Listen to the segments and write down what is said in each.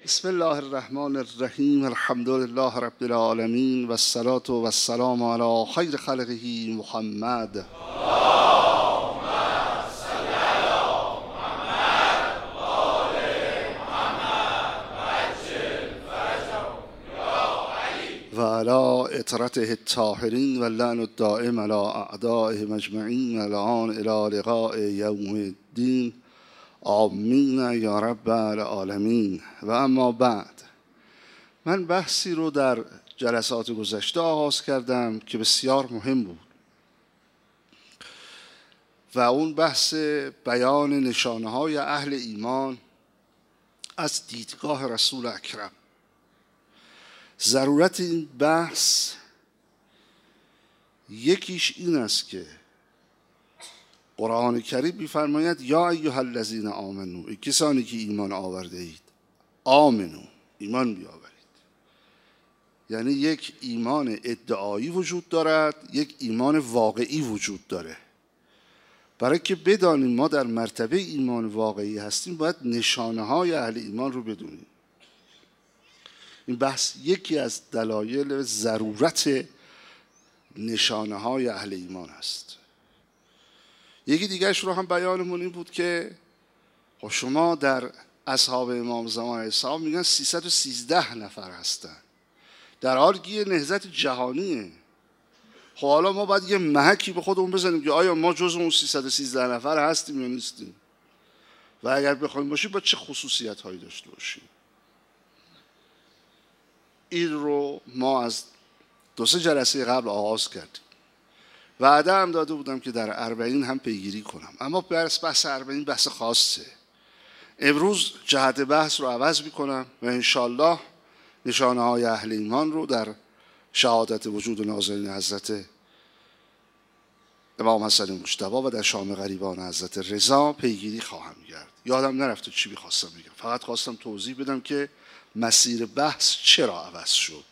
بسم الله الرحمن الرحیم. الحمد لله رب العالمین و الصلاة و السلام علی خیر خلقه محمد. و علی اطرته الطاهرین و اللعن الدائم علی اعدائهم اجمعین و الان الی لقاء یوم الدین. آمین یا رب العالمین. و اما بعد، من بحثی رو در جلسات گذشته آغاز کردم که بسیار مهم بود و اون بحث بیان نشانه های اهل ایمان از دیدگاه رسول اکرم. ضرورت این بحث یکیش این است که قرآن کریم می‌فرماید یا ایها الذین آمنو، ای کسانی که ایمان آورده اید، آمنو، ایمان بیاورید. یعنی یک ایمان ادعایی وجود دارد، یک ایمان واقعی وجود داره. برای که بدانیم ما در مرتبه ایمان واقعی هستیم، باید نشانه های اهل ایمان رو بدونیم. این بحث یکی از دلایل ضرورت نشانه های اهل ایمان است. یکی دیگرش رو هم بیانمون این بود که شما در اصحاب امام زمان علیه السلام میگن 313 نفر هستن، در حالی که یه نهضت جهانیه. خب حالا ما باید یه محکی به خودمون بزنیم که آیا ما جز اون 313 نفر هستیم یا نیستیم، و اگر بخوایم باشیم باید چه خصوصیت هایی داشته باشیم. این رو ما از 2-3 جلسه قبل آغاز کردیم. وعده هم داده بودم که در 40 هم پیگیری کنم، اما بحث 40 بحث خاصه. امروز جهت بحث رو عوض میکنم و انشالله نشانه های اهل ایمان رو در شهادت وجود نازلین حضرت امام حسن مجتبی و در شام غریبان حضرت رضا پیگیری خواهم کرد. یادم نرفته چی میخواستم بگم، فقط خواستم توضیح بدم که مسیر بحث چرا عوض شد.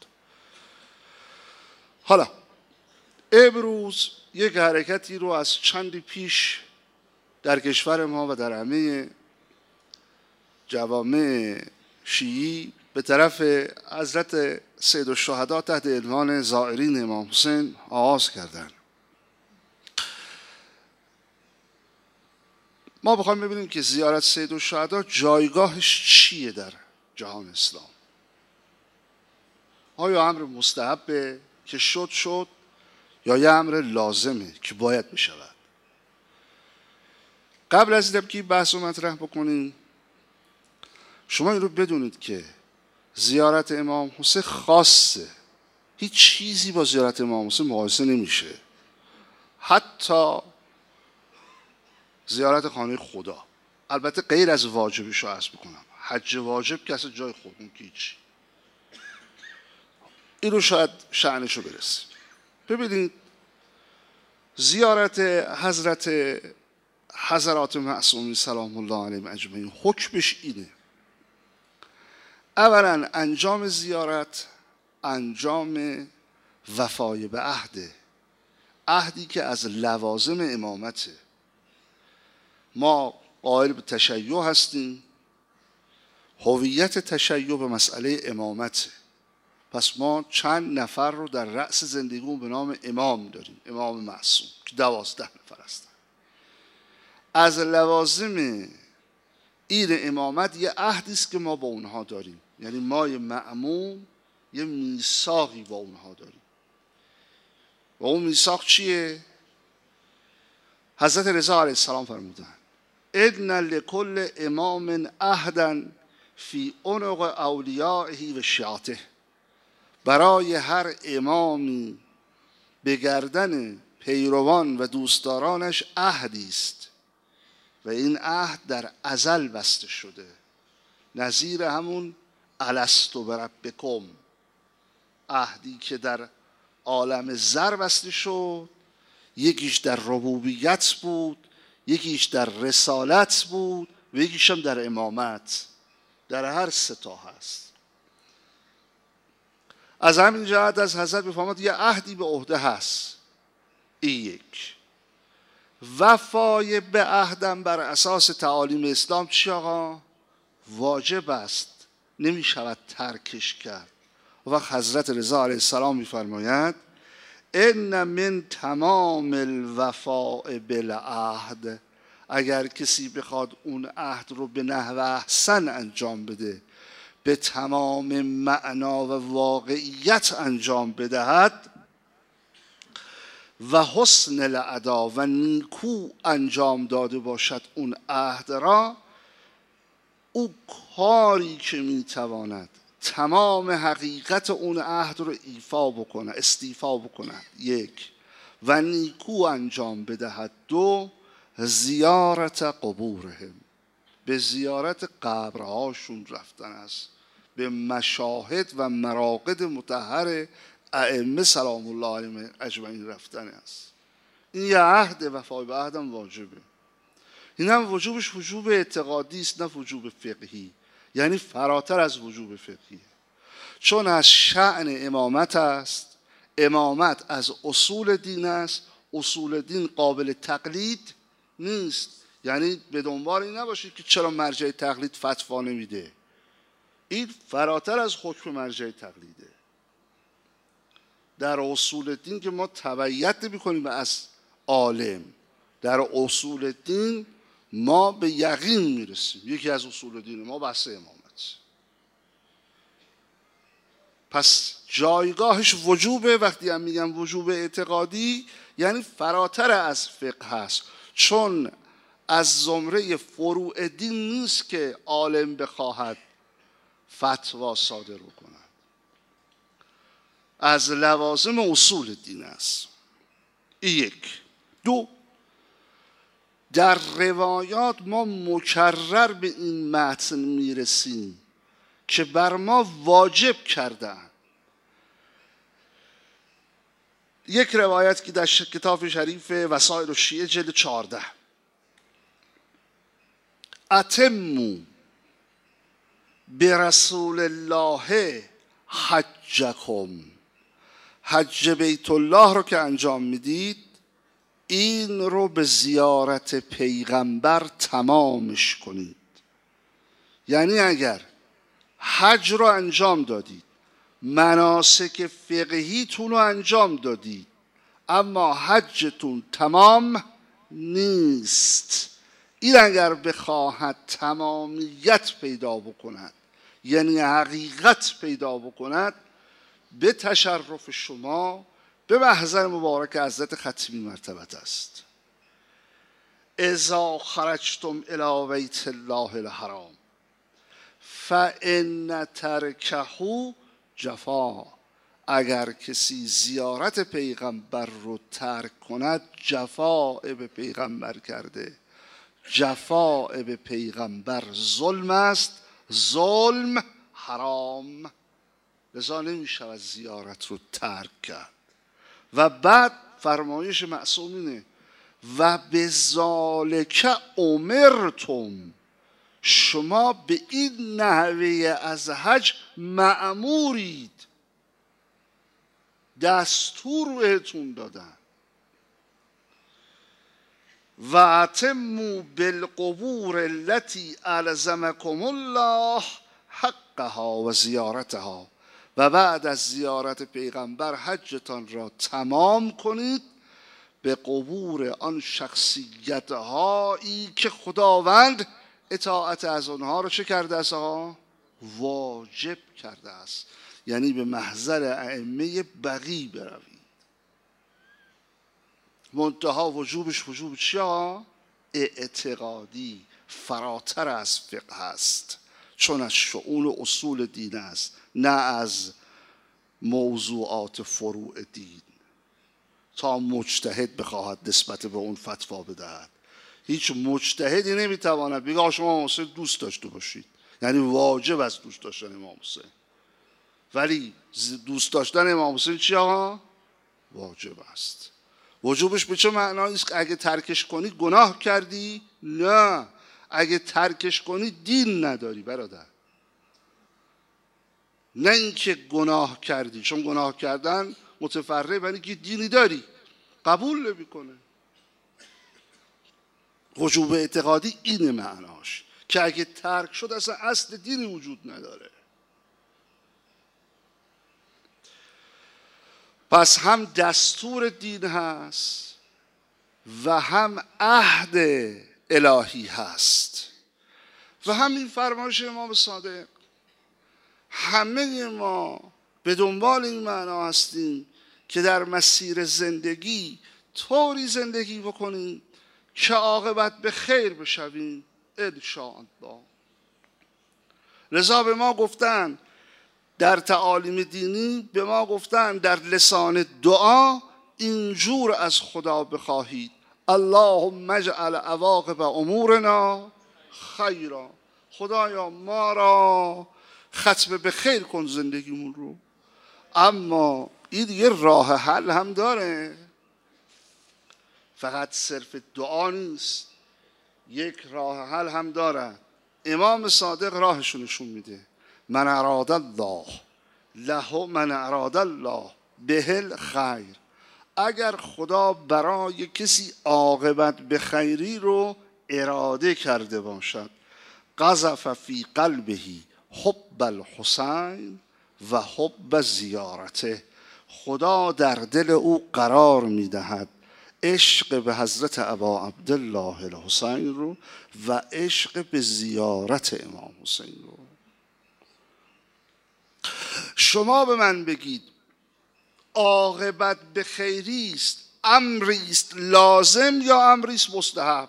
حالا امروز یک حرکتی رو از چندی پیش در کشور ما و در همه جوامع شیعی به طرف حضرت سید الشهدا تحت عنوان زائرین امام حسین آغاز کردن. ما بخوایم ببینیم که زیارت سید الشهدا جایگاهش چیه در جهان اسلام. آیا امر مستحبه که شد یا یه امر لازمه که باید بشود؟ قبل از اینکه این بحث رو مطرح بکنیم، شما این رو بدونید که زیارت امام حسین خاصه، هیچ چیزی با زیارت امام حسین مقایسه نمیشه، حتی زیارت خانه خدا. البته غیر از واجبیش رو عرض بکنم، حج واجب که اصلا جای خودمون که هیچی. این رو شاید شأنش رو برسیم. ببینید، زیارت حضرات معصومین سلام الله علیهم اجمعین حکمش اینه: اولا انجام زیارت انجام وفای به عهدی که از لوازم امامته. ما قائل به تشیع هستیم، هویت تشیع به مسئله امامته. پس ما چند نفر رو در رأس زندگیمون به نام امام داریم، امام معصوم که 12 نفر هستن. از لوازم این امامت یه عهدی است که ما با اونها داریم، یعنی ما مأموم یه میثاقی با اونها داریم. و اون میثاق چیه؟ حضرت رضا علیه السلام فرمودن ان لکل امام عهدا فی عنق اولیائه و شیعته. برای هر امامی به گردن پیروان و دوستدارانش عهدی است و این عهد در ازل بسته شده، نظیر همون الست بربکم، عهدی که در عالم زر بسته شد. یکیش در ربوبیت بود، یکیش در رسالت بود و یکیش هم در امامت. در هر 3 تا هست. از همین جهت از حضرت بفرماد یه عهدی به عهده هست. این یک. وفای به عهدم بر اساس تعالیم اسلام چی آقا؟ واجب است، نمی شود ترکش کرد. و وقت حضرت رضا علیه السلام میفرماید ان من تمام الوفاء بالعهد، اگر کسی بخواد اون عهد رو به نحو احسن انجام بده، به تمام معنا و واقعیت انجام بدهد، و حسن الادا و نیکو انجام داده باشد اون عهد را، او کاری که میتواند تمام حقیقت اون عهد رو ایفا بکنه، استیفا بکنه، یک، و نیکو انجام بدهد، دو، زیارت قبورهم، به زیارت قبرهاشون رفتن است، به مشاهد و مراقد مطهر ائمه سلام الله علیهم اجمعین رفتن است. این یه عهد، وفای به عهدم واجبه. این هم وجوبش وجوب اعتقادی است، نه وجوب فقهی، یعنی فراتر از وجوب فقهی، چون از شأن امامت است. امامت از اصول دین است. اصول دین قابل تقلید نیست. یعنی به دنبال این نباشید که چرا مرجع تقلید فتوا نمیده. این فراتر از حکم مرجع تقلیده. در اصول دین که ما تبعیت نمی‌کنیم از عالم، در اصول دین ما به یقین میرسیم. یکی از اصول دین ما بحث امامت. پس جایگاهش وجوبه. وقتی هم میگم وجوب اعتقادی یعنی فراتر از فقه هست، چون از زمره فروع دین نیست که عالم بخواهد فتوا صادر بکند، از لوازم اصول دین است. یک. دو، در روایات ما مکرر به این متن میرسیم که بر ما واجب کردن. یک روایت که در کتاب شریف وسائل الشیعه جلد 14، اتموا برسول الله حجکم، حج بیت الله رو که انجام میدید این رو به زیارت پیغمبر تمامش کنید. یعنی اگر حج رو انجام دادید، مناسک فقهیتون رو انجام دادید، اما حجتون تمام نیست، این اگر بخواهد تمامیت پیدا بکند، یعنی حقیقت پیدا بکند، به تشرف شما به محضر مبارک حضرت ختمی مرتبت است. اذا خرجتم الی بیت الله الحرام فان ترکه جفا، اگر کسی زیارت پیغمبر رو ترک کند جفاء به پیغمبر کرده. جفاء به پیغمبر ظلم است، ظلم حرام، لذا نمیشه زیارت رو ترک کرد. و بعد فرمایش معصوم اینه و بذالک امرتم، شما به این نحوه از حج مأمورید، دستور بهتون دادن. و اتموا بالقبور التي الزمکم الله حقها و زیارتها، و بعد از زیارت پیغمبر حجتان را تمام کنید به قبور آن شخصیت هایی که خداوند اطاعت از آنها را چه کرده است؟ واجب کرده است. یعنی به محضر ائمه بقی بروید. منتها وجوبش وجوب چیه؟ اعتقادی، فراتر از فقه است، چون از شؤون اصول دین است، نه از موضوعات فروع دین. تا مجتهد بخواهد نسبت به اون فتوا بدهد، هیچ مجتهدی نمیتواند بگه شما امام حسین دوست داشته باشید، یعنی واجب است دوست داشتن امام حسین. ولی دوست داشتن امام حسین چی آقا؟ واجب است. وجوبش به چه معنایی است؟ اگه ترکش کنی گناه کردی؟ نه، اگه ترکش کنی دین نداری برادر. نه اینکه گناه کردی، چون گناه کردن متفرع بر اینکه دینی داری قبول نمیکنه. وجوب اعتقادی این معناش که اگه ترک شد اصلا اصل دینی وجود نداره. پس هم دستور دین هست و هم عهد الهی هست و همین فرمایش امام صادق. همه ما به دنبال این معنا هستیم که در مسیر زندگی طوری زندگی بکنیم که عاقبت به خیر بشویم انشاءالله. لذا به ما گفتن در تعالیم دینی، به ما گفتن در لسان دعا اینجور از خدا بخواهید: اللهم اجعل عواقب امورنا خیرا. خدایا ما را ختم به خیر کن زندگیمون رو. اما این دیگه راه حل هم داره، فقط صرف دعا نیست، یک راه حل هم داره. امام صادق راهشو نشون میده: من اراد الله له من اراد الله به الخیر. اگر خدا برای کسی عاقبت به خیری رو اراده کرده باشد، قذف فی قلبه حب الحسین و حب زیارته، خدا در دل او قرار میدهد عشق به حضرت ابا عبدالله الحسین رو و عشق به زیارت امام حسین رو. شما به من بگید عاقبت به خیری است امری است لازم یا امری است مستحب؟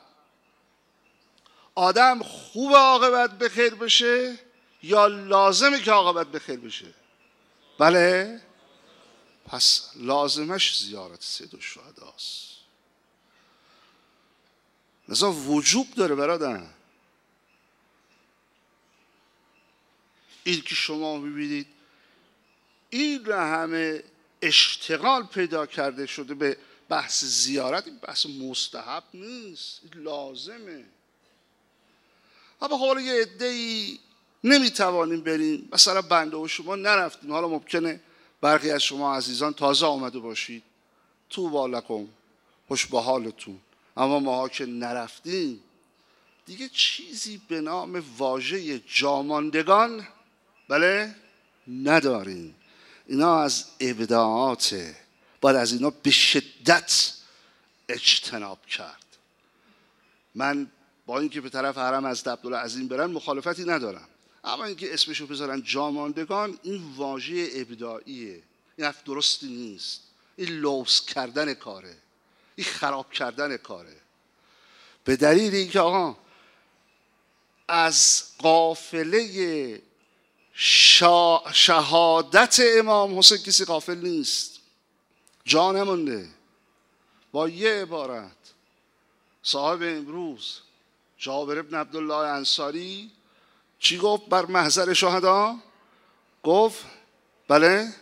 آدم خوب عاقبت به خیر بشه یا لازمه که عاقبت به خیر بشه؟ بله؟ پس لازمش زیارت سید الشهدا است. لذا وجوب داره برادر. این که شما میبینید این همه اشتغال پیدا کرده شده به بحث زیارت، این بحث مستحب نیست، این لازمه. اما حالا یه عده‌ای نمیتوانیم بریم، مثلا بنده و شما نرفتیم، حالا ممکنه برخی از شما عزیزان تازه آمده باشید، طوبی لکم، خوش به حالتون، اما ما که نرفتیم دیگه چیزی به نام واژه جاماندگان بله نداریم. اینا از ابداعاته، باید از اینا به شدت اجتناب کرد. من با اینکه به طرف حرم حضرت عبدالعظیم برن مخالفتی ندارم، اما اینکه اسمشو بذارن جاماندگان، این واژه ابداعیه، این حرف درستی نیست، این لوث کردن کاره، این خراب کردن کاره. به دلیل اینکه آقا از قافله شهادت امام حسین کسی غافل نیست، جا نمونده. با یه عبارت صاحب امروز جابر ابن عبدالله انصاری چی گفت بر محضر شهدا؟ گفت بله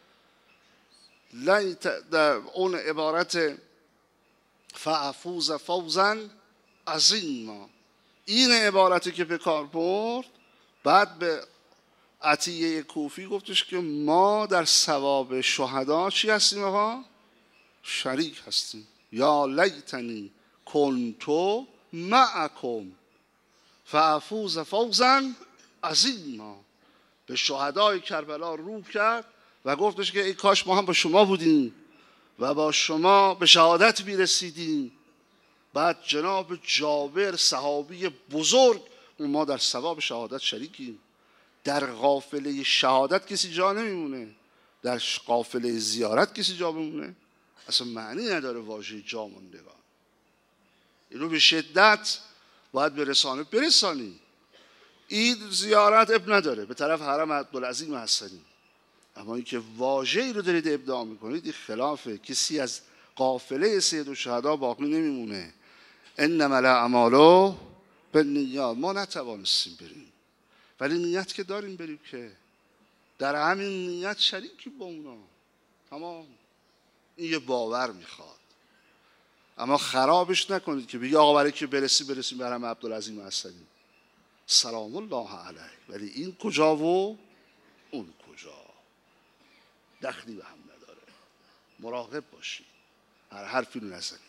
در اون عبارت فافوز فوزا عظیما، این عبارتی که به کار برد، بعد به عطیه کوفی گفتش که ما در ثواب شهدا چی هستیم آقا؟ شریک هستیم. یا لیتنی کنتو معکم فافوز فوزا عظیما. به شهدای کربلا رو کرد و گفتش که ای کاش ما هم با شما بودیم و با شما به شهادت میرسیدیم. بعد جناب جابر صحابی بزرگ، ما در ثواب شهادت شریکیم. در قافله شهادت کسی جا نمیمونه، در قافله زیارت کسی جا بمونه؟ اصلا معنی نداره واژه جا موندگان. اینو به شدت باید به رسانه برسانی. این زیارت اب نداره، به طرف حرم عبدالعظیم هستنی، اما اینکه واژه‌ای رو دارید ابداع میکنید این خلافه. کسی از قافله سید الشهدا باقی نمیمونه. انما الاعمال بالنیات. ما نتوانستیم بریم ولی نیت که داریم بریم، که در همین نیت شریکیم با اونا. تمام. این یه باور میخواد، اما خرابش نکنید که بگی آقا برای که برسیم به حرم عبدالعظیم هستنی سلام الله علیه، ولی این کجا و اون کجا دخلی به هم نداره. مراقب باشید، هر حرفی رو نزنید.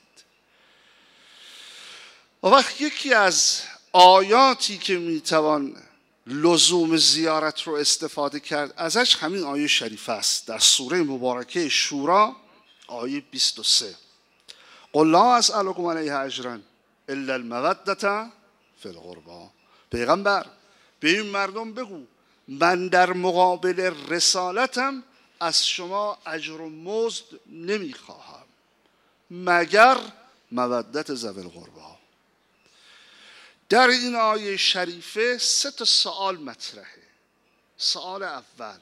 و وقت یکی از آیاتی که میتوان لزوم زیارت رو استفاده کرد ازش همین آیه شریفه است در سوره مبارکه شورا آیه 23. قل لا اسألكم علیه اجرا الا المودة فی القربى. پیغمبر به این مردم بگو من در مقابل رسالتم از شما اجر و مزد نمیخواهم مگر مودت ذوی القربی. در این آیه شریفه 3 سوال مطرحه. سوال اول،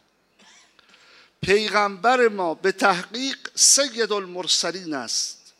پیغمبر ما به تحقیق سید المرسلین است،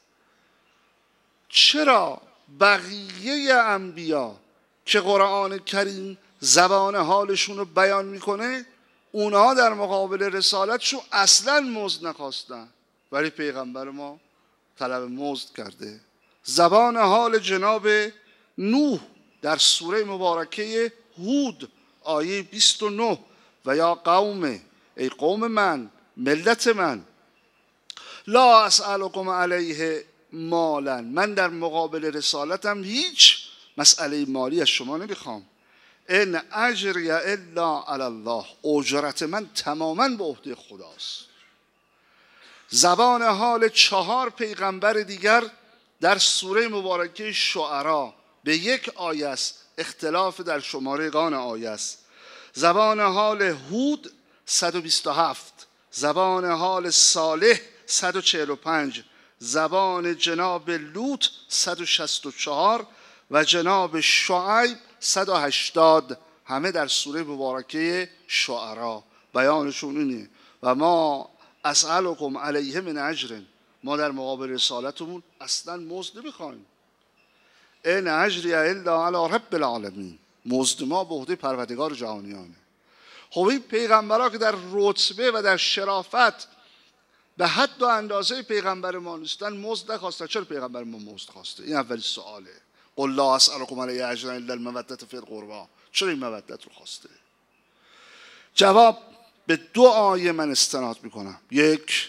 چرا بقیه انبیا که قرآن کریم زبان حالشون رو بیان میکنه اونها در مقابل رسالتشون اصلا مزد نخواستن ولی پیغمبر ما طلب مزد کرده؟ زبان حال جناب نوح در سوره مبارکه هود آیه 29 و یا قوم، ای قوم من، ملت من، لا اسألكم علیه مالا، من در مقابل رسالتم هیچ مسئله مالی از شما نمیخوام. ان اجری الا علی الله، اجرت من تماما به عهده خداست. زبان حال 4 پیغمبر دیگر در سوره مبارکه شعرا به 1 آیه است، اختلاف در شمارگان آیه است. زبان حال هود 127، زبان حال صالح 145، زبان جناب لوط 164 و جناب شعیب 180، همه در سوره مبارکه شعرا. بیانشون اینه و ما اسألكم علیه من اجر، ما در مقابل رسالتمون اصلا مزد نمیخوایم. ان اجری الا علی رب العالمین، مزد ما به عهده پروردگار جهانیانه. خب این پیغمبرها که در رتبه و در شرافت به حد و اندازه پیغمبر ما نیستن مزد نخواستن، چرا پیغمبر ما مزد خواسته؟ این اولی سواله. قل لا اسألكم علیه اجرا الا المودة فی القربى، چرا این مودت رو خواسته؟ جواب به 2 آیه من استناد میکنم. 1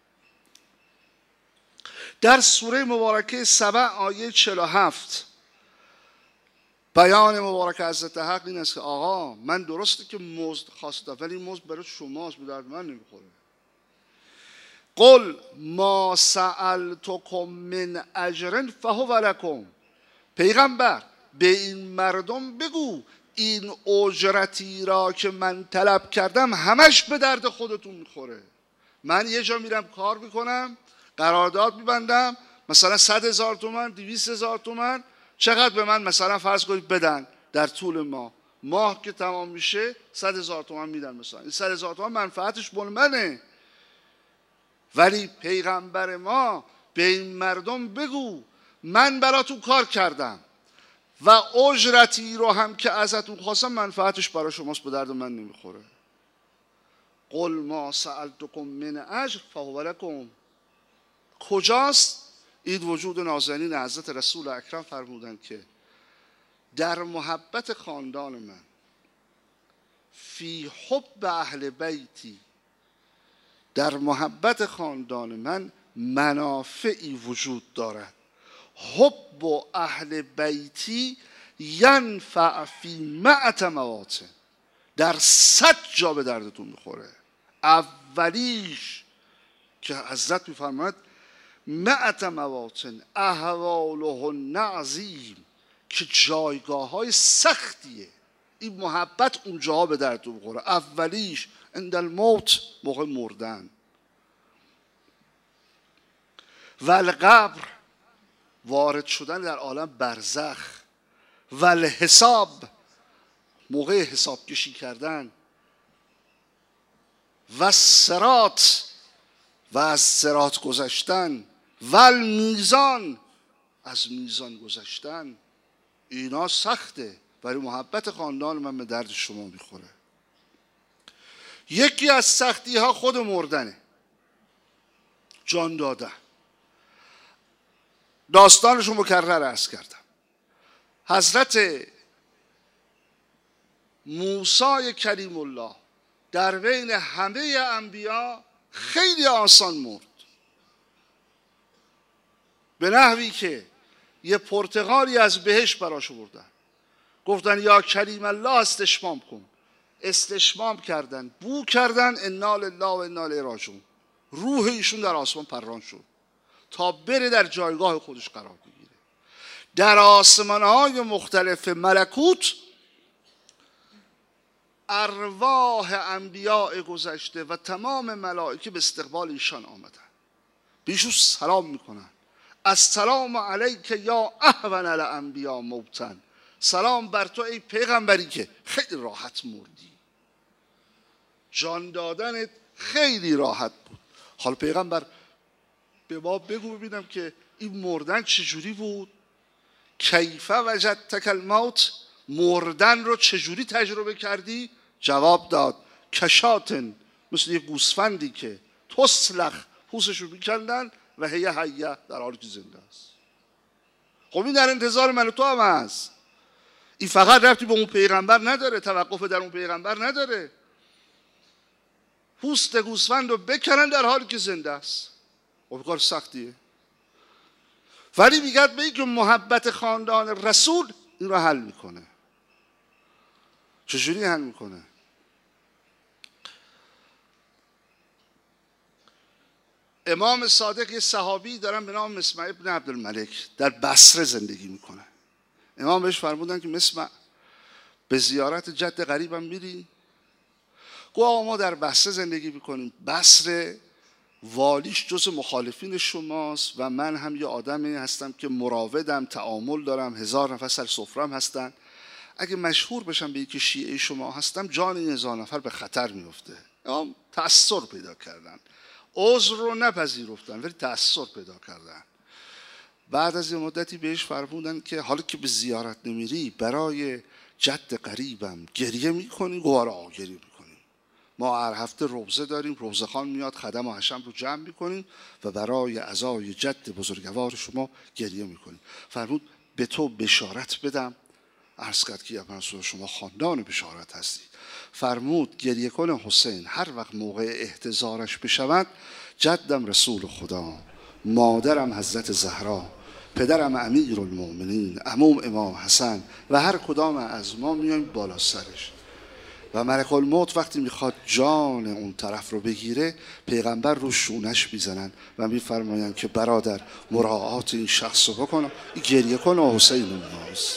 در سوره مبارکه سبع آیه 47 بیان مبارک حضرت حق این است که آقا من درسته که مزد خواستم ولی مزد برای شماست، به درد من نمیخوره. قل ما سألتكم من اجر فهو لكم، پیغمبر به این مردم بگو این اجرتی را که من طلب کردم همش به درد خودتون میخوره. من یه جا میرم کار میکنم، قرارداد میبندم، مثلا 100,000 تومان، 200,000 تومان، چقدر به من مثلا فرض کنید بدن در طول ماه که تمام میشه 100,000 تومان میدن. مثلا این 100,000 تومان منفعتش مال منه. ولی پیغمبر ما به این مردم بگو من براتون کار کردم و اجرتی رو هم که ازتون خواستم منفعتش برای شماست، به درد من نمیخوره. قل ما سألتكم من اجر فهو لكم. کجاست این وجود نازنین حضرت رسول اکرم فرمودند که در محبت خاندان من، فی حب اهل بیتی، در محبت خاندان من منافعی وجود دارد. حب اهل بیتی ینفع فی 100 مواطن، در 100 جا به دردتون میخوره. اولیش که حضرت میفرماید 100 مواطن احوالهن عظیم، که جایگاه های سختیه، این محبت اونجاها به دردتون میخوره. اولیش عند الموت، موقع مردن، و القبر، وارد شدن در عالم برزخ، و الحساب، موقع حساب کشی کردن، و الصراط، و از صراط گذشتن، و المیزان، از میزان گذشتن. اینا سخته ولی محبت خاندان من به درد شما میخوره. یکی از سختی ها خود مردنه، جان دادن. داستانشو مکرر عرض کردم. حضرت موسی کلیم الله در بین همه انبیا خیلی آسان مرد، به نحوی که یه پرتقالی از بهشت براش بردن، گفتن یا کریم الله استشمام کن. استشمام کردن، بو کردن، انا لله و انا الیه راجعون. روح ایشون در آسمان پران شد تا بره در جایگاه خودش قرار بگیره. در آسمان‌های مختلف ملکوت ارواح انبیاء گذشته و تمام ملائکه به استقبال ایشان آمدن، بیشون سلام میکنن. السلام علیک یا اهون الانبیاء موتا. سلام بر تو ای پیغمبری که خیلی راحت مردی، جان دادنت خیلی راحت بود. حالا پیغمبر به ما بگو ببینم که این مردن چجوری بود؟ کیف وجدتک الموت، مردن رو چجوری تجربه کردی؟ جواب داد کشاتن، مثل یه گوسفندی که تسلخ، پوستش رو میکندن و هیه حیه، در حالی که زنده است. خب این در انتظار من و تو هم هست. این فقط ربطی به اون پیغمبر نداره، توقف در اون پیغمبر نداره. پوست گوسفند رو بکنن در حالی که زنده است. خب کار سختیه، ولی میگه به اینکه محبت خاندان رسول این رو حل میکنه. چجوری حل میکنه؟ امام صادق یه صحابی دارن به نام مسمع ابن عبدالملک، در بصره زندگی میکنه. امام بهش فرمودن که مسمع به زیارت جد قریبم میری؟ گفت ما در بصره زندگی میکنیم، بصره والیش جز مخالفین شماست و من هم یه آدمی هستم که مراودم، تعامل دارم، 1000 نفر سر سفرم هستن. اگه مشهور بشم به یکی شیعه شما هستم، جان این 1000 نفر به خطر میفته. امام تأثیر پیدا کردن، عذر رو نپذیرفتن ولی تأثیر پیدا کردن. بعد از یه مدتی بهش فرمودن که حالا که به زیارت نمیری برای جد قریبم گریه میکنی؟ گوارا گریه میکنیم. ما هر هفته روزه داریم، روزه خان میاد خدم و حشم رو جمع میکنیم و برای عزای جد بزرگوار شما گریه میکنیم. فرمود به تو بشارت بدم؟ عرض کرد که یا رسول شما خاندان بشارت هستی. فرمود گریه کن حسین، هر وقت موقع احتضارش بشود جدم رسول خدا، مادرم حضرت زهرا، پدرم امیر المؤمنین، عموم امام حسن و هر کدام از ما میایم بالا سرش. و ملک الموت وقتی میخواد جان اون طرف رو بگیره، پیغمبر رو شونش میزنن و میفرمایند که برادر مراعات این شخص رو بکنم، گریه کن و حسین الناس.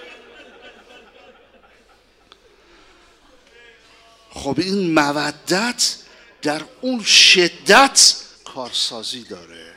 خب این مودت در اون شدت کارسازی داره.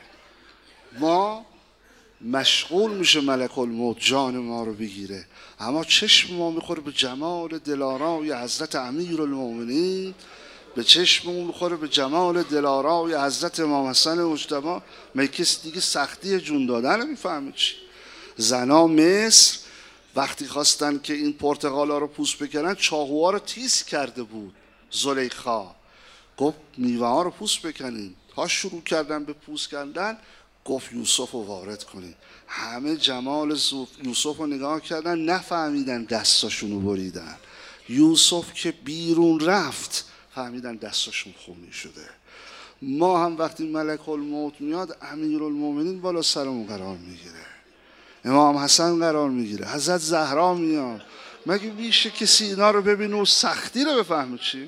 ما مشغول میشه ملک الموت جان ما رو بگیره، اما چشم ما میخوره به جمال دلارای حضرت امیر المؤمنین، به چشم ما میخوره به جمال دلارای حضرت امام حسن مجتبی. مگه کسی دیگه سختی جون دادن رو میفهمه چی؟ زنا مصر وقتی خواستن که این پرتقالا رو پوست بکنن، چاقوها رو تیز کرده بود زلیخا، گفت میوه ها رو پوست بکنین. تا شروع کردن به پوست کردن، گفت یوسف رو وارد کنین. همه جمال یوسف رو نگاه کردن، نفهمیدن دستاشون رو بریدن. یوسف که بیرون رفت فهمیدن دستاشون خونی شده. ما هم وقتی ملک الموت میاد امیر المؤمنین بالا سرمون قرار میگیره، امام حسن قرار میگیره، حضرت زهرا میاد. مگه میشه کسی اینا رو ببینه و سختی رو بفهمه چی؟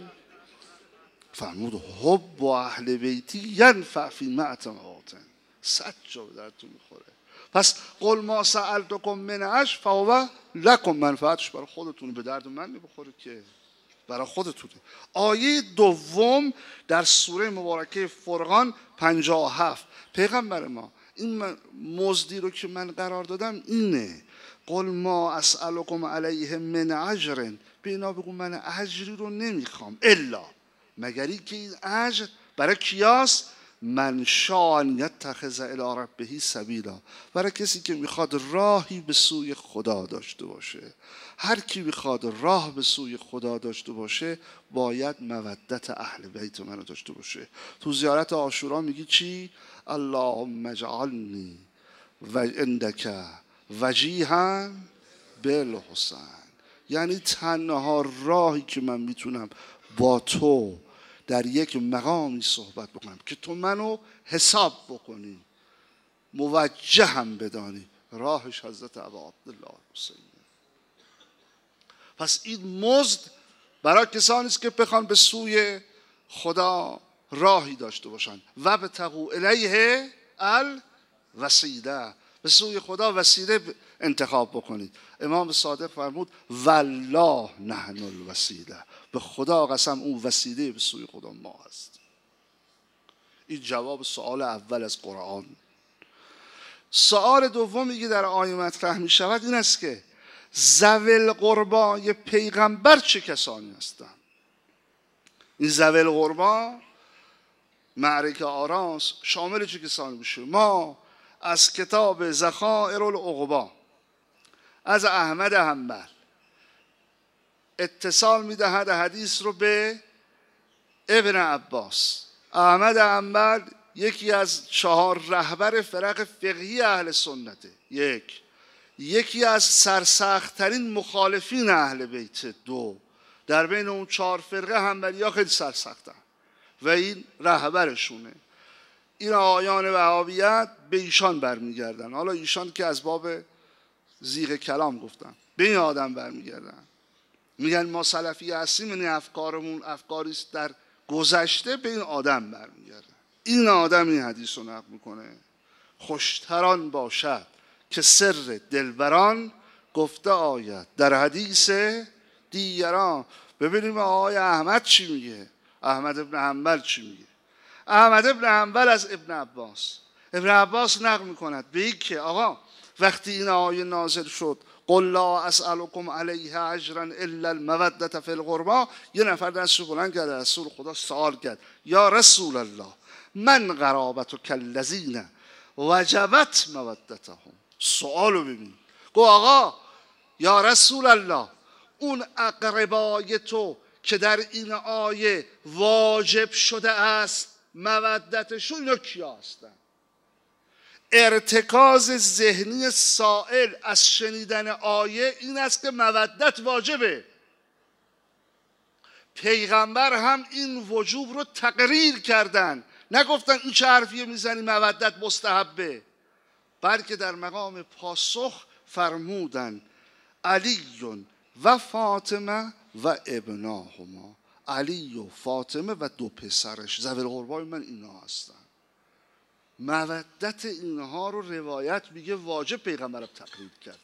فرمود حب و اهل بیتی ینفع فی معت مواطن، 100 جا به درتون میخوره. پس قل ما سألتکم من اجر فهو لکم، منفعتش برای خودتونه، به درد من نمیخوره که، برای خودتونه. آیه دوم در سوره مبارکه فرقان 57، پیغمبر ما این مزدی رو که من قرار دادم اینه، قل ما اسألکم علیه من اجر، به اینا بگو من اجری رو نمیخوام الا مگری که این اجر برای کیاست؟ من شاء ان یتخذ الی ربه سبیلا، برای کسی که میخواد راهی به سوی خدا داشته باشه. هر کی میخواد راه به سوی خدا داشته باشه باید مودت اهل بیت منو داشته باشه. تو زیارت عاشورا میگی چی؟ اللهم اجعلنی و عندک وجیها بالحسن، یعنی تنها راهی که من میتونم با تو در یک مقامی صحبت بکنم که تو منو حساب بکنی، موجهم بدانی، راهش حضرت ابا عبدالله حسین. پس این مزد برای کسانی است که بخوان به سوی خدا راهی داشته باشند. و بتقوا الیه الوسیله، به سوی خدا وسیله انتخاب بکنید. امام صادق فرمود والله نحن الوسیله، به خدا قسم اون وسیله به سوی خدا ما هست. این جواب سوال اول از قرآن. سوال دومی که در آیه مطرح می شود این است که ذوی القربی پیغمبر چه کسانی هستند؟ این ذوی القربی معرکه آراس شامل چه کسانی میشه؟ ما از کتاب ذخائر العقبی از احمد حنبل اتصال میدهد حدیث رو به ابن عباس. احمد حنبل یکی از 4 رهبر فرق فقهی اهل سنته. یکی از سرسخت‌ترین مخالفین اهل بیت. 2 در بین اون 4 فرقه حنبلی‌ها خیلی سرسختن و این رهبرشونه. این آیان وهابیت به ایشان برمیگردن. حالا ایشان که از باب زیغ کلام گفتن، به این آدم برمیگردن، میگن ما سلفی هستیم، یعنی افکارمون افکاری است در گذشته، به این آدم برمیگردن. این آدم این حدیث رو نقل میکنه خوشتران باشد که سر دلبران گفته آید در حدیث دیگران. ببینیم آقای احمد چی میگه، احمد ابن حنبل چی میگه. احمد ابن حنبل از ابن عباس نقل میکند به این که آقا وقتی این آیه نازل شد قل لا اسألكم علیه اجرا الا المودة فی القربى، یه نفر دستش رو بلند کرد، رسول خدا سوال کرد یا رسول الله من قرابتک الذین وجبت مودتهم. سوالو ببین، گو آقا یا رسول الله اون اقربای تو که در این آیه واجب شده است مودتشون، اینا کیا هستن؟ ارتکاز ذهنی سائل از شنیدن آیه این است که مودت واجبه. پیغمبر هم این وجوب رو تقریر کردن، نگفتن این چه حرفیه میزنی مودت مستحبه، بلکه در مقام پاسخ فرمودن علی و فاطمه و ابناهما، علی و فاطمه و 2 پسرش ذوی القربی من اینا هستن. مودت اینها رو روایت میگه واجب پیغمبر تقریر کردن.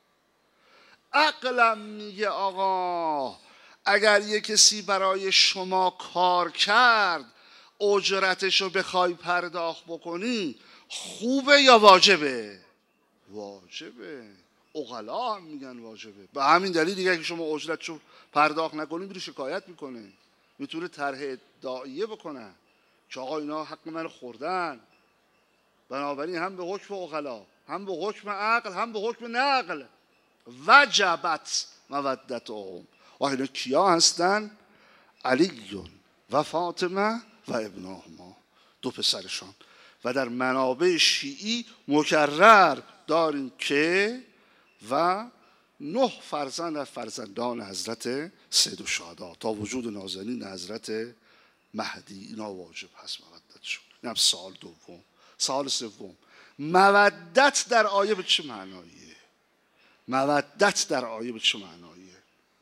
عقلم میگه آقا اگر یک کسی برای شما کار کرد اجرتش رو بخوای پرداخت بکنی خوبه یا واجبه؟ واجبه. عقلا هم میگن واجبه. به همین دلیل دیگه که شما اجرتش رو پرداخت نکنی میره شکایت میکنه، میتونه طرح داعیه بکنه که آقا اینا حق من خوردن. بنابراین هم به حکم عقلا، هم به حکم عقل، هم به حکم نقل وجبت مودتهم. و اینا کیا هستن؟ علی و فاطمه و ابناهما، 2 پسرشان. و در منابع شیعی مکرر داریم که و 9 فرزند از فرزندان حضرت سید الشهدا تا وجود نازنین حضرت مهدی اینا واجب هست مودتشون. این هم سوال دوم. سوال سوم، مودت در آیه به چه معناییه؟ مودت در آیه به چه معناییه؟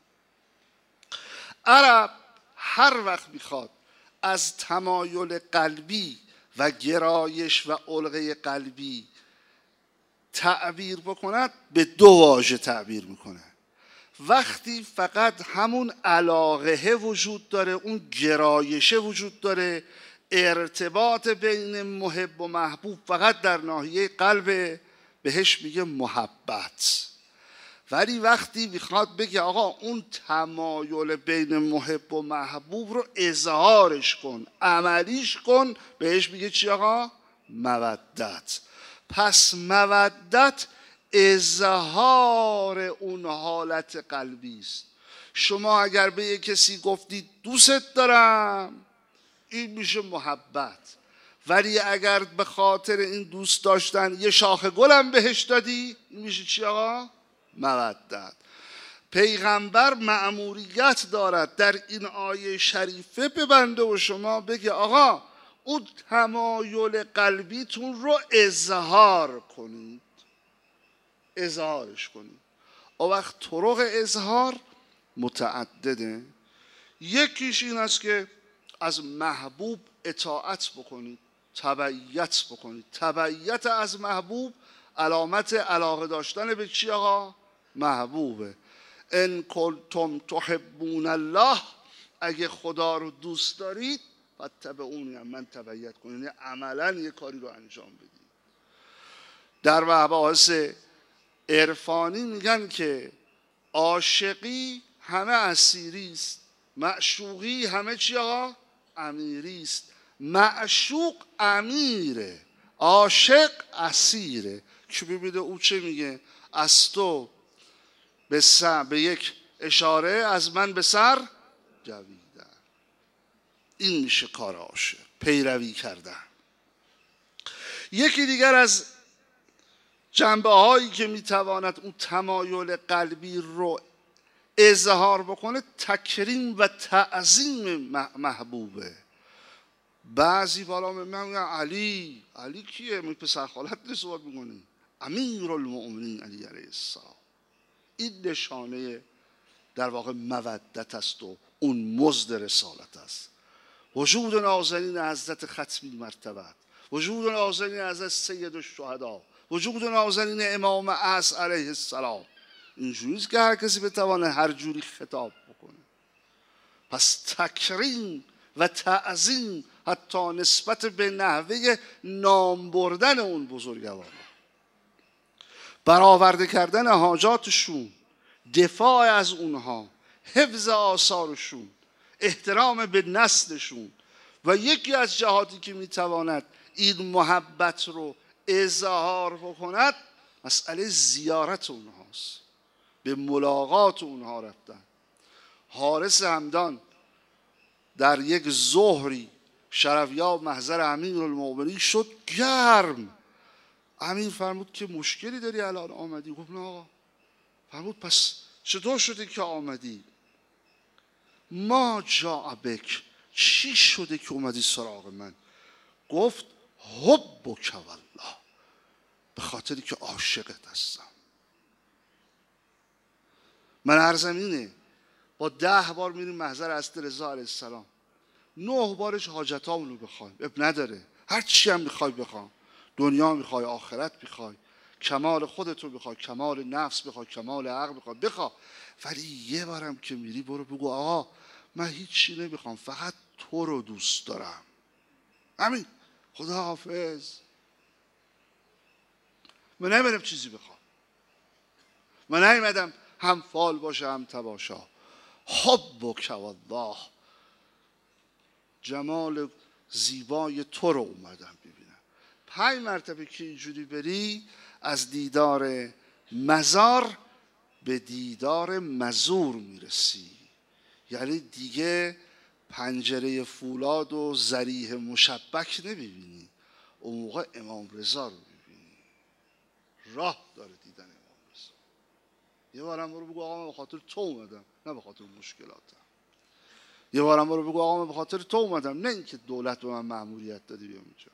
عرب هر وقت میخواد از تمایل قلبی و گرایش و علقه قلبی تعبیر بکند به 2 واژه تعبیر میکنه. وقتی فقط همون علاقه وجود داره، اون گرایشه وجود داره، ارتباط بین محب و محبوب فقط در ناحیه قلب، بهش میگه محبت. ولی وقتی میخواد بگه آقا اون تمایل بین محب و محبوب رو اظهارش کن، عملیش کن، بهش میگه چی آقا؟ مودت. پس مودت اظهار اون حالت قلبی است. شما اگر به یک کسی گفتید دوست دارم این میشه محبت، ولی اگر به خاطر این دوست داشتن یه شاخه گلم بهش دادی این میشه چی آقا؟ مودت. پیغمبر مأموریت دارد در این آیه شریفه به بنده و شما بگه آقا اون تمایل قلبیتون رو اظهار کنید، اظهارش کنید. اون وقت طرق اظهار متعدده. یکیش این است که از محبوب اطاعت بکنید، تبعیت بکنید. تبعیت از محبوب علامت علاقه داشتن به چی آقا؟ محبوبه. ان کنتم تحبون الله، اگه خدا رو دوست دارید فاتبعونی، من تبعیت کنید، یعنی عملا یه کاری رو انجام بدید. در مباحث عرفانی میگن که عاشقی همه اسیری است، معشوقی همه چی آقا؟ امیری است. معشوق امیره، عاشق اسیره. که ببینه او چه میگه؟ از تو به یک اشاره از من به سر جویدن. این میشه کار عاشق، پیروی کردن. یکی دیگر از جنبه هایی که میتواند اون تمایل قلبی رو اظهار بکنه تکریم و تعظیم محبوبه. بعضی بالا میگن علی کیه؟ می پسر خالت نسبت میکنی؟ امیر المؤمنین علی علیه السلام. این نشانه در واقع مودت است و اون مزد رسالت است. وجود نازنین حضرت ختمی مرتبت، وجود نازنین حضرت سید الشهدا، وجود نازنین امام عصر علیه السلام. اینجوریست که هر کسی بتوانه هر جوری خطاب بکنه. پس تکریم و تعظیم حتی نسبت به نحوه نام بردن اون بزرگواران، برآورده کردن حاجاتشون، دفاع از اونها، حفظ آثارشون، احترام به نسلشون. و یکی از جهاتی که میتواند این محبت رو اظهار بکند مسئله زیارت اونهاست، به ملاقات اونها رفتن. حارس همدان در یک ظهری شرفیاب محضر امیرالمؤمنین شد گرم. امیر فرمود که مشکلی داری الان آمدی؟ گفت نه آقا. فرمود پس چطور شده که آمدی؟ ما جاء بک، چی شده که اومدی سراغ من؟ گفت حبک والله، به خاطری که عاشقت هستم. من هر زمینه با 10 بار میریم محضر حضرت رضا علیه السلام، 9 بارش حاجتامون رو بخوایم، اب نداره، هر چی هم میخوای بخوام، دنیا میخوای، آخرت میخوای، کمال خودت رو بخوای، کمال نفس بخوای، کمال عقل بخوای، ولی یه بارم که میری برو بگو آقا من هیچی نمیخوام، فقط تو رو دوست دارم، همین، خدا حافظ. من نمیدم چیزی بخوام، من نیومدم هم فال باشه هم تباشا. حبک والله، جمال زیبای تو رو اومدم ببینم. 5 مرتبه که اینجوری بری از دیدار مزار به دیدار مزور میرسی. یعنی دیگه پنجره فولاد و ذریح مشبک نمیبینی، اون موقع امام رضا رو میبینی. راه داره دیدن امام رضا. یه بارم برو بگو آقا من به خاطر تو اومدم، نه به خاطر مشکلاتم. یه بارم برو بگو آقا من به خاطر تو اومدم، نه اینکه دولت به من مأموریت دادی بیام اینجا.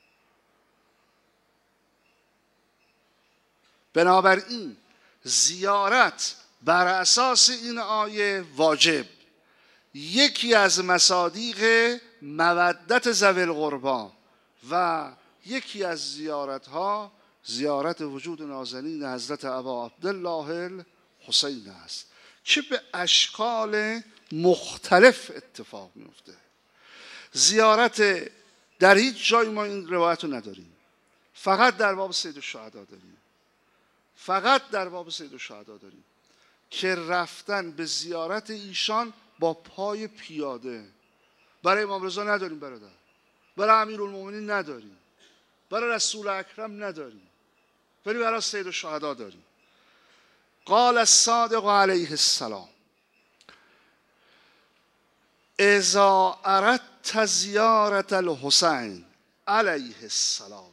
بنابراین زیارت بر اساس این آیه واجب، یکی از مصادیق مودت ذوی القربی و یکی از زیارت ها زیارت وجود نازنین حضرت ابا عبدالله الحسین است که به اشکال مختلف اتفاق میفته. زیارت در هیچ جای ما این روایت رو نداریم، فقط در باب سید الشهدا داریم، فقط در باب سید الشهدا داریم که رفتن به زیارت ایشان با پای پیاده. برای امام رضا نداریم برادر، برای امیرالمومنین نداریم، برای رسول اکرم نداریم، ولی برای سید الشهدا داریم. قال الصادق علیه السلام اذا اردت زیارت الحسین علیه السلام.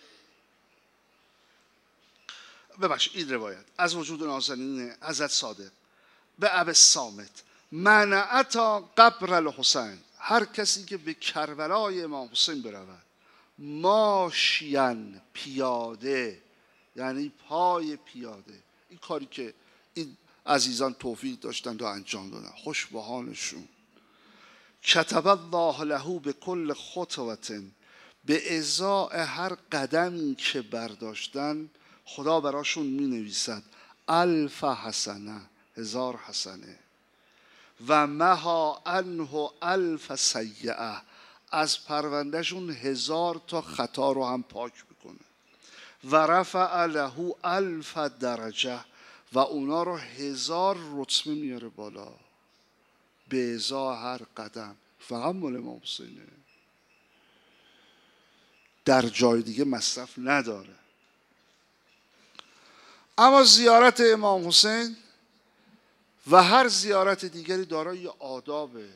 ببخش این روایت از وجود نازنین حضرت صادق به ابی الصامت من اتی قبر الحسین، هر کسی که به کربلای امام حسین برود ماشیان پیاده، یعنی پای پیاده، این کاری که این عزیزان توفیق داشتن و انجام دادن. خوش به حالشون. کتب الله له به کل خطوة، به ازای هر قدمی که برداشتن خدا براشون می نویسد 1000 حسنه، 1000 حسنه، و مها عنه 1000 سیئه، از پروندهشون 1000 تا خطا رو هم پاک میکنه. و رفع له 1000 درجه، و اونا رو 1000 رتبه میاره بالا به ازای هر قدم. فقط مال امام حسینه، در جای دیگه مصرف نداره. اما زیارت امام حسین و هر زیارت دیگری دارای آدابه.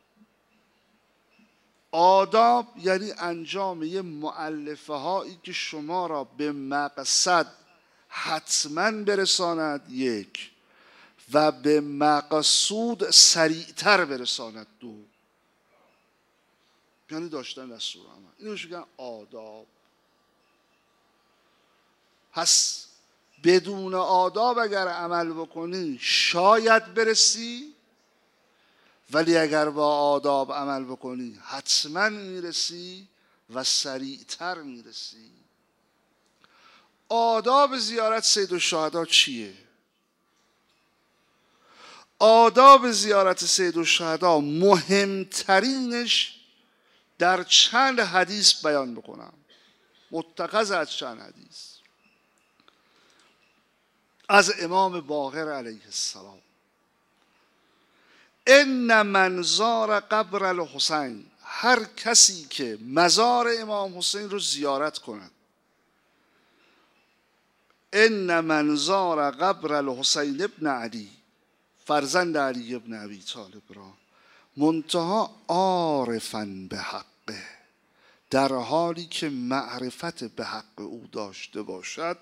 آداب یعنی انجام یه مؤلفه هایی که شما را به مقصد حتما برساند، یک، و به مقصود سریعتر برساند، دو. یعنی داشتن دستور عمل. اینو میگن آداب. پس بدون آداب اگر عمل بکنی شاید برسی، ولی اگر با آداب عمل بکنی حتما میرسی و سریعتر میرسی. آداب زیارت سید الشهدا چیه؟ آداب زیارت سید الشهدا مهمترینش در چند حدیث بیان بکنم، متخذ از چند حدیث از امام باقر علیه السلام. ان من زار قبر الحسین، هر کسی که مزار امام حسین رو زیارت کند. ان من زار قبر الحسین ابن علی، فرزند علی ابن ابی طالب را، منتها عارفا به حقه، در حالی که معرفت به حق او داشته باشد،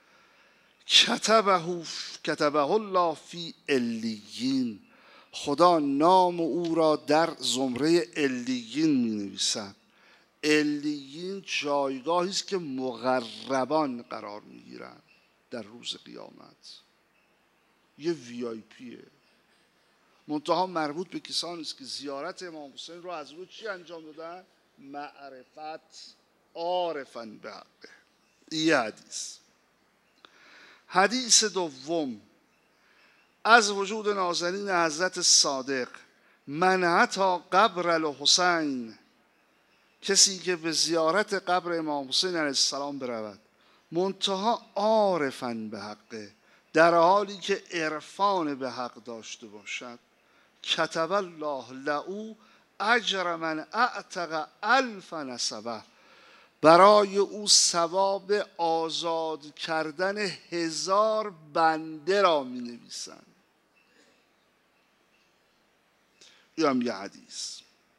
کتبه الله فی علیین، خدا نام او را در زمره علیین می نویسد. علیین جایگاهی است که مقربان قرار می گیرند در روز قیامت. یه وی آی پیه، منتها مربوط به کسانی است که زیارت امام حسین رو از روی چی انجام دادن؟ معرفت، عارفاً به حقه. یه حدیث. حدیث دوم از وجود نازنین حضرت صادق: من اتی قبر الحسین، کسی که به زیارت قبر امام حسین علیه السلام برود، منتها عارفاً به حقه، در حالی که عرفان به حق داشته باشد، کتب الله له اجر من اعتق 1000 نسبه، برای او ثواب آزاد کردن 1000 بنده را می نویسند. این هم یه حدیث.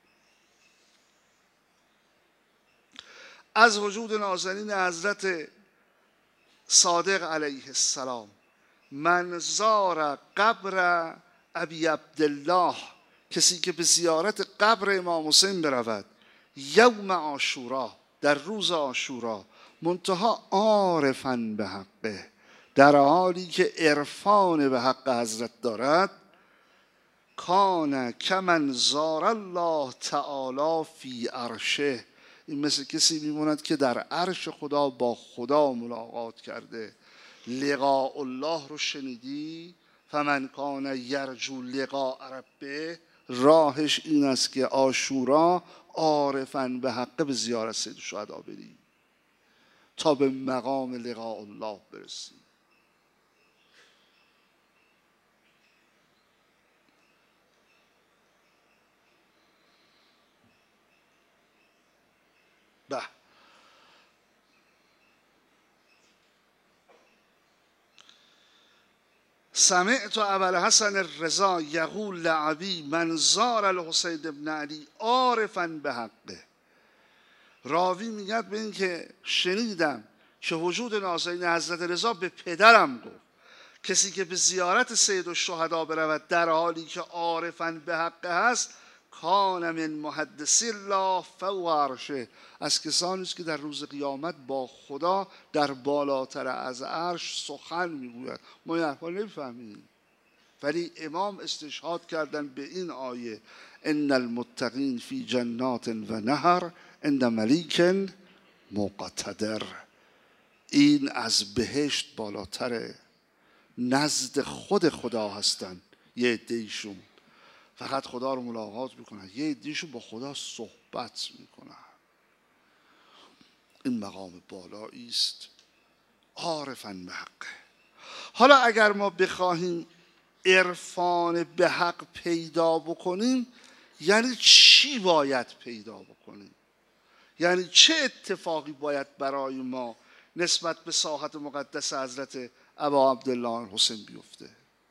از وجود نازنین حضرت صادق علیه السلام: من زار قبر ابی عبدالله، کسی که به زیارت قبر امام حسین برود، یوم عاشورا، در روز عاشورا، منتها عارفاً به حقه، در حالی که عرفان به حق حضرت دارد، کان کمن زار الله تعالی فی عرشه، این مثل کسی میموند که در عرش خدا با خدا ملاقات کرده. لقاء الله رو شنیدی؟ فمن کان یرجو لقاء ربه، راهش این است که عاشورا عارفاً به حق به زیارت سید الشهدا بری تا به مقام لقاء الله برسی. سمعت ابا الحسن الرضا یقول لعبی من زار الحسین بن علی عارفاً به حقه. راوی میگه به این که شنیدم که وجود نازنین حضرت رضا به پدرم گفت کسی که به زیارت سید الشهدا برود در حالی که عارفاً به حقه هست، کان من محدثی الله فوق عرشه، از کسانی است که در روز قیامت با خدا در بالاتر از عرش سخن میگوید. ما این حرفا نمیفهمیم. ولی امام استشهاد کردن به این آیه ان المتقین فی جنات و نهر عند ملیک مقتدر. این از بهشت بالاتره، نزد خود خدا هستن. یه عده‌ایشون فقط خدا رو ملاقات میکنن، یه عده‌ایشون با خدا صحبت میکنن. این مقام بالایی است، عارفاً به حق. حالا اگر ما بخواهیم عرفان به حق پیدا بکنیم، یعنی چی باید پیدا بکنیم؟ یعنی چه اتفاقی باید برای ما نسبت به ساحت مقدس حضرت ابا عبدالله الحسین بیفته؟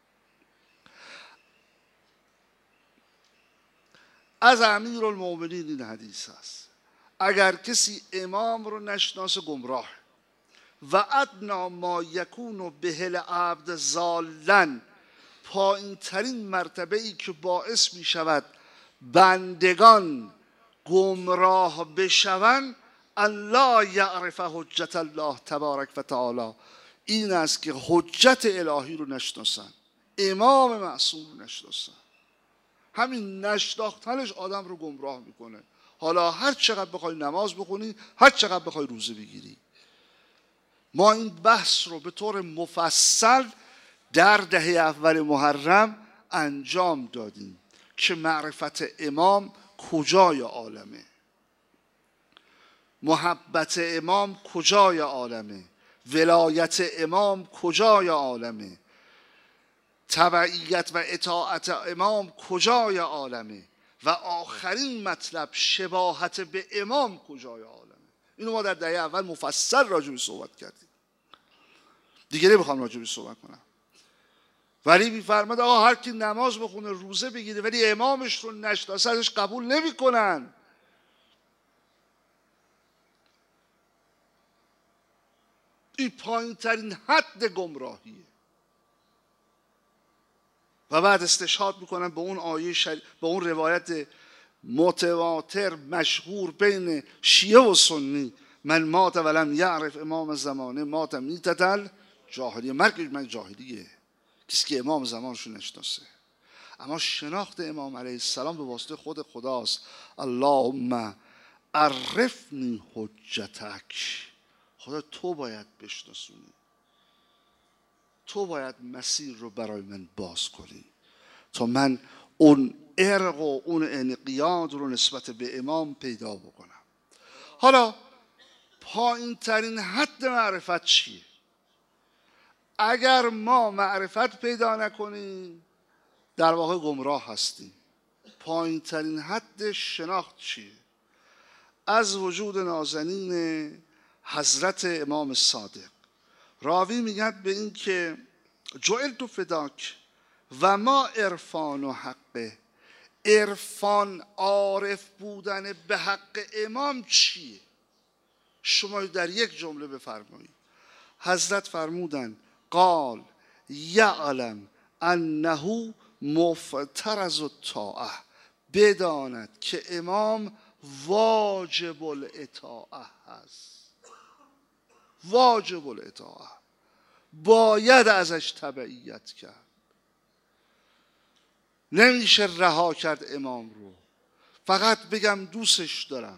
از امیرالمومنین این حدیث هست: اگر کسی امام رو نشناسه گمراه. و ادنا ما یکون به العبد ضالا، پایین ترین مرتبه ای که باعث می شود بندگان گمراه بشوند، الله یعرف حجت الله تبارک و تعالی، این است که حجت الهی رو نشناسن، امام معصوم رو نشناسن. همین نشناختنش آدم رو گمراه میکنه. حالا هر چقدر بخوای نماز بخونی، هر چقدر بخوای روزه بگیری. ما این بحث رو به طور مفصل در دهه اول محرم انجام دادیم که معرفت امام کجای عالمه، محبت امام کجای عالمه، ولایت امام کجای عالمه، تبعیت و اطاعت امام کجای عالمه، و آخرین مطلب شباهت به امام کجای عالمه. اینو ما در دهه اول مفصل راجعش صحبت کردیم، دیگه نمیخوام راجعش صحبت کنم. ولی میفرماد آقا هر کی نماز بخونه روزه بگیره ولی امامش رو نشناسه ازش قبول نمیکنن. این پایین ترین حد گمراهیه. و بعد استشهاد میکنن به اون آیه به اون روایت متواتر مشهور بین شیعه و سنی: من مات ولم یعرف امام زمانه مات میتة الجاهلیه. مرگش من جاهلیه، کسی که امام زمانشو نشناسه. اما شناخت امام علیه السلام به واسطه خود خداست. اللهم عرفنی حجتک. خدا تو باید بشناسونی، تو باید مسیر رو برای من باز کنی تا من اون ارق و اون انقیاد رو نسبت به امام پیدا بکنم. حالا پایین ترین حد معرفت چیه؟ اگر ما معرفت پیدا نکنیم در واقع گمراه هستیم. پایین ترین حد شناخت چیه؟ از وجود نازنین حضرت امام صادق راوی میگد به این که جعلت فداک و ما عرفان و حقه. عرفان، عارف بودن به حق امام چیه؟ شما در یک جمله بفرمایید. حضرت فرمودن قال یعلم انه مفترض الطاعه، بداند که امام واجب الاطاعه هست. واجب الاطاعه، باید ازش تبعیت کرد. نمیشه رها کرد امام رو فقط بگم دوستش دارم.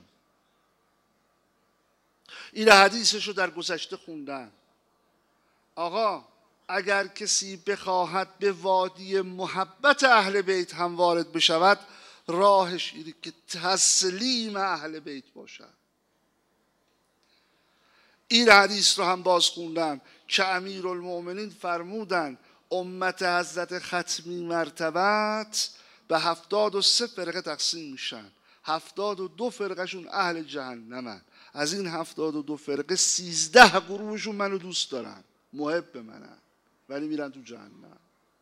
این حدیثش رو در گذشته خوندن. آقا اگر کسی بخواهد به وادی محبت اهل بیت هم وارد بشود، راهش اینه که تسلیم اهل بیت باشد. این حدیث رو هم باز خوندم که امیرالمومنین فرمودن امت حضرت ختمی مرتبت به 73 فرقه تقسیم میشن. 72 فرقهشون اهل جهنمن. از این 72 فرقه 13 گروهشون منو دوست دارن، محب منن، ولی میرن تو جهنم.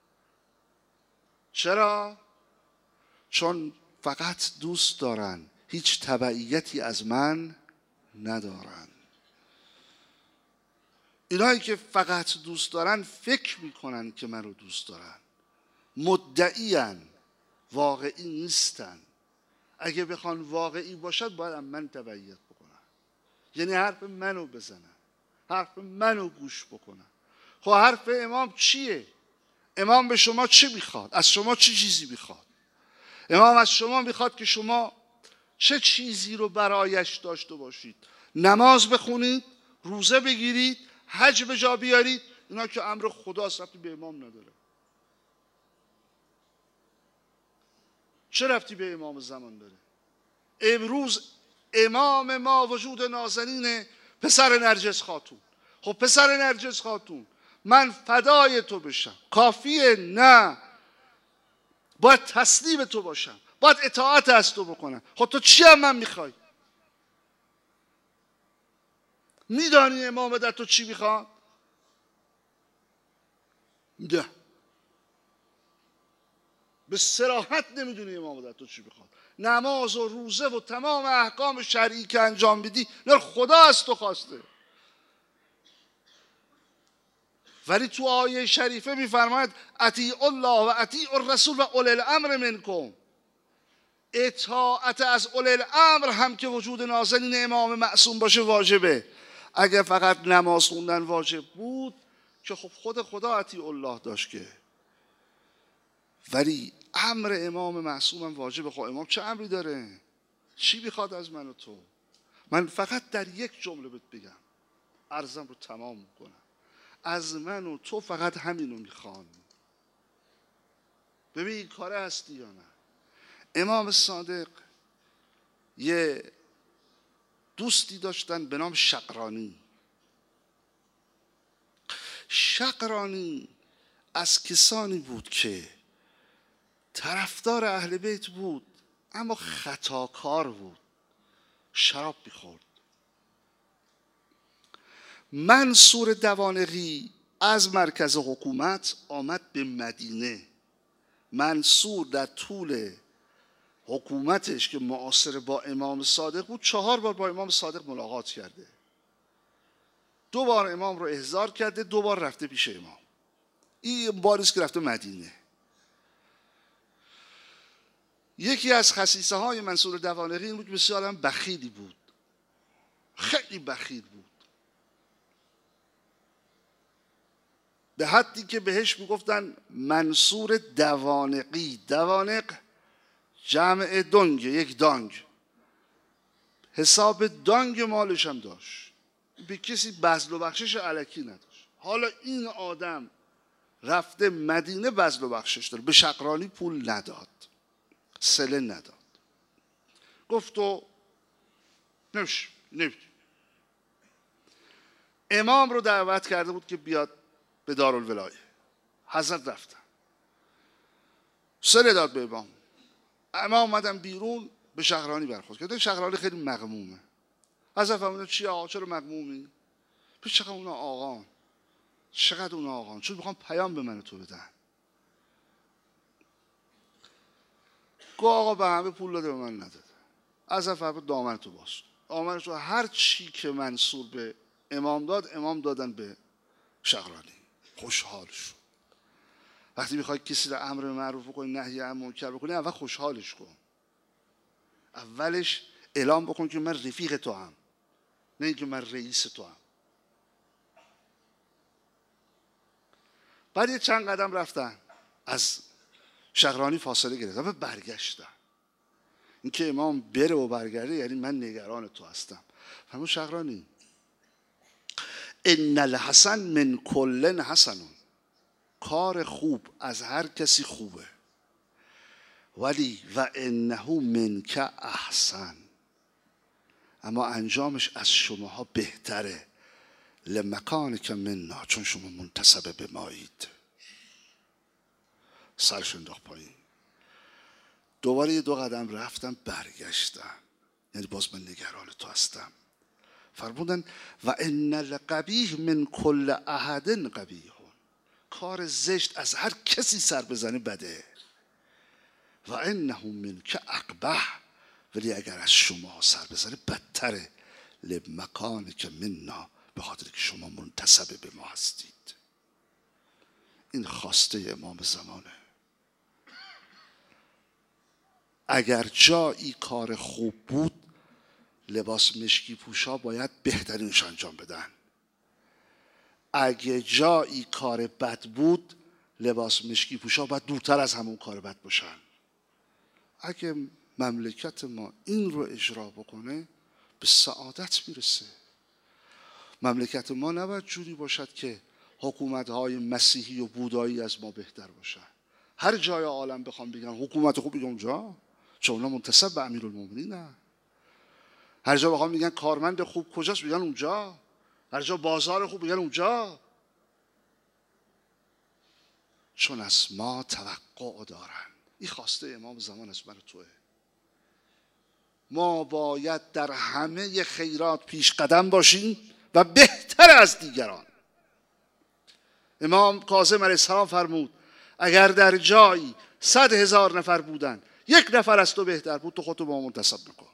چرا؟ چون فقط دوست دارن، هیچ تبعیتی از من ندارن. اینایی که فقط دوست دارن فکر میکنن که منو دوست دارن، مدعیان، واقعی نیستن. اگه بخوان واقعی باشد باید من تبعیت بکنن، یعنی حرف منو بزنن، حرف منو گوش بکنن. خب حرف امام چیه؟ امام به شما چه میخواد؟ از شما چه چیزی میخواد؟ امام از شما میخواد که شما چه چیزی رو برایش داشته باشید؟ نماز بخونید، روزه بگیرید، حج به جا بیارید. اینا که امر خداست، ربطی به امام نداره. چه ربطی به امام زمان داره؟ امروز امام ما وجود نازنین پسر نرجس خاتون. خب پسر نرجس خاتون، من فدای تو بشم کافیه؟ نه، باید تسلیم تو باشم، باید اطاعت از تو بکنم. خب تو چی هم من میخوای؟ میدانی امام در تو چی میخواد؟ نه، به صراحت نمیدونی امام در تو چی میخواد. نماز و روزه و تمام احکام شرعی که انجام بدی نه خدا از تو خواسته. ولی تو آیه شریفه میفرماید اطیعوا الله و اطیعوا الرسول و اولی الامر منکم. اطاعت از اولی الامر هم که وجود نازنین امام معصوم باشه واجبه. اگه فقط نماز خوندن واجب بود که خب خود خدا اطیعوا الله داشت که، ولی امر امام معصوم هم واجبه. خب امام چه امری داره؟ چی میخواد از من و تو؟ من فقط در یک جمله بهت بگم، عرضم رو تمام میکنم. از من و تو فقط همینو میخوان. ببین این کاره هستی یا نه؟ امام صادق یه دوستی داشتن به نام شقرانی. شقرانی از کسانی بود که طرفدار اهل بیت بود اما خطاکار بود، شراب میخورد. منصور دوانقی از مرکز حکومت آمد به مدینه. منصور در طول حکومتش که معاصر با امام صادق بود 4 بار با امام صادق ملاقات کرده. 2 بار امام رو احضار کرده، 2 بار رفته پیش امام. این باریست که رفته مدینه. یکی از خصیصه های منصور دوانقی این بود که بسیار هم بخیلی بود، خیلی بخیل بود، به حدی که بهش میگفتن منصور دوانقی. دوانق جمع دنگ، یک دانگ. حساب دانگ مالش هم داشت، به کسی بذل و بخشش الکی نداشت. حالا این آدم رفته مدینه بذل و بخشش داره، به شقرانی پول نداد، صله نداد. گفت تو نمیشه. امام رو دعوت کرده بود که بیاد به دارالولایه. حضرت رفتن، صله داد به امام. امام اومدن بیرون، به شقرانی برخورد کرد. شقرانی خیلی مغمومه. حضرت فرمودن چی آقا، چرا مغمومی؟ پیش چقدر اونا آقان، چقدر اونا آقان، چون میخوام پیام به من تو بدن. گو آقا به همه پول داده به من نداده. حضرت فرمود دامن تو باز. دامن تو هر چی که منصور به امام داد، امام دادن به شقرانی. خوشحال شد. وقتی میخوای کسی رو امر معروف بکنی، نهی عن منکر بکنی، اول خوشحالش کن. اولش اعلام بکن که من رفیق تو هم، نه اینکه من رئیس تو هم. بعد یه چند قدم رفتن، از شقرانی فاصله گرفتن و برگشتن. اینکه امام بره و برگرده یعنی من نگران تو هستم. فرمود شقرانی ان الحسن من کل حسن، کار خوب از هر کسی خوبه، ولی و انه منک احسن، اما انجامش از شماها بهتره، لمکانک منا، چون شما منتسب به مایید. سرش انداخت پایین. دوباره 2 قدم رفتم، برگشتم، یعنی باز من نگران تو هستم. فرمودن و ان القبیح من کل احد قبیح، کار زشت از هر کسی سر بزنه بده، و انه منک اقبح، ولی اگر از شما سر بزنه بدتره، لمکانک منا، به خاطر که شما منتسب به ما هستید. این خواسته امام زمانه. اگر جایی کار خوب بود، لباس مشکی پوشا باید بهترینش انجام بدن. اگه جایی کار بد بود، لباس مشکی پوشا باید دورتر از همون کار بد باشن. اگه مملکت ما این رو اجرا بکنه به سعادت میرسه. مملکت ما نباید جوری باشد که حکومت‌های مسیحی و بودایی از ما بهتر باشن. هر جای عالم بخوام بگن حکومت خوب بگم اونجا، چون اونا منتسب به امیرالمومنینن. هر جا بخوام بگن کارمند خوب کجاست بگن اونجا. هر جا بازار خوب بگن اونجا. چون از ما توقع دارن. این خواسته امام زمان از من و توه. ما باید در همه خیرات پیش قدم باشیم و بهتر از دیگران. امام کاظم علیه السلام فرمود اگر در جایی 100,000 نفر بودن 1 نفر از تو بهتر بود تو خودتو با ما منتسب نکن.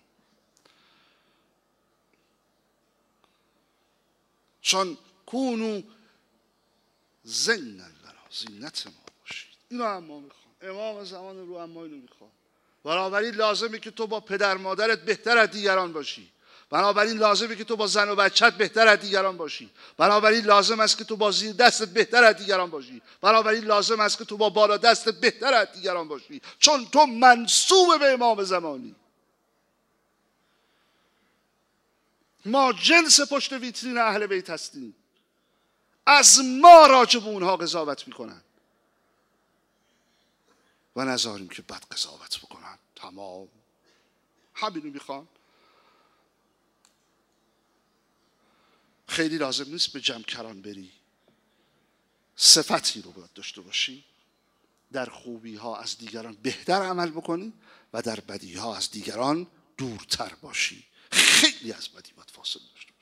چون کونو زینا لنا، زینت ما باشید. اینو اما میخوام. امام زمان رو اما اینو میخوام. بنابراین لازمه که تو با پدر مادرت بهتر از دیگران باشی. بنابراین لازمه که تو با زن و بچت بهتر از دیگران باشی. بنابراین لازم است که تو با زیر دستت بهتر از دیگران باشی. بنابراین لازم است که تو با بالا دستت بهتر از دیگران باشی. چون تو منسوب به امام زمانی. ما جنس پشت ویترین اهل بیت هستیم. از ما راجع به اونها قضاوت میکنن و نذاریم که بد قضاوت بکنن. تمام همینو میخوان. خیلی لازم نیست به جمکران بری. صفتی رو باید داشته باشی. در خوبی ها از دیگران بهتر عمل بکنی و در بدی ها از دیگران دورتر باشی. خیلی از بدی باید فاصله داشته باشی.